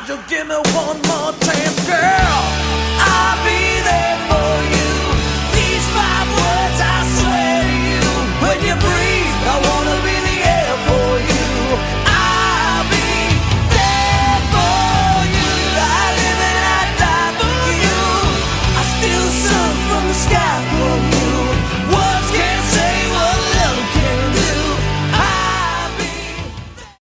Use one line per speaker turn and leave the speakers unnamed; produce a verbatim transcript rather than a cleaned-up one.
you give me one more chance, girl, I'll be there for you. These five words I swear to you. When you breathe, I wanna be the air for you. I'll be there for you. I live and I die for you. I steal the sun from the sky.